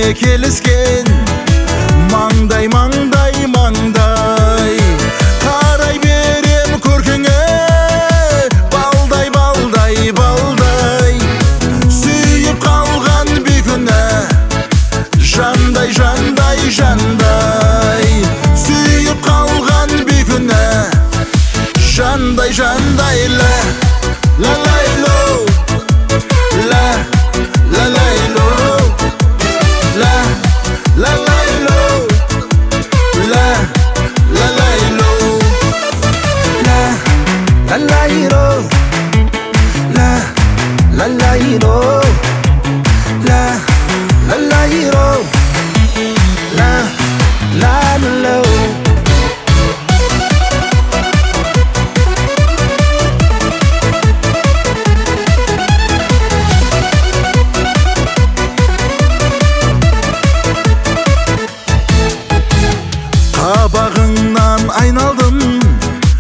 келіскен. Маңдай, маңдай, маңдай, қарай берем көркіңе. Балдай, балдай, балдай, сүйіп қалған бекүні. Жандай, жандай, жандай, сүйіп қалған бекүні. Жандай, жандай, ла, ла, лайло, ла, ла, лайло, ла, ла, лайло, ла, ла, лайло, ла, ла, лайро, ла, ла, лайро, ла, ла, лайро, ла, ла, ло. Қабағыңнан айналдым,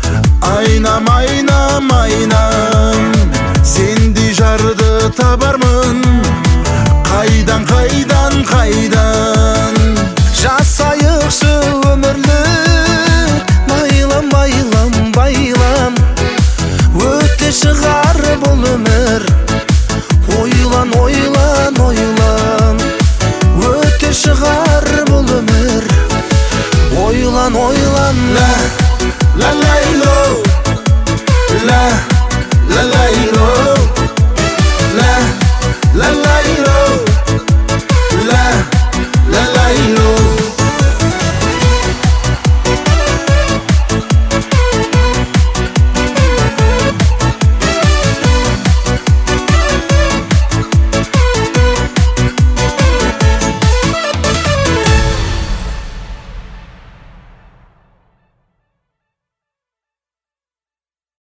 айнам, айнам, айнам. Сендей жарды табармын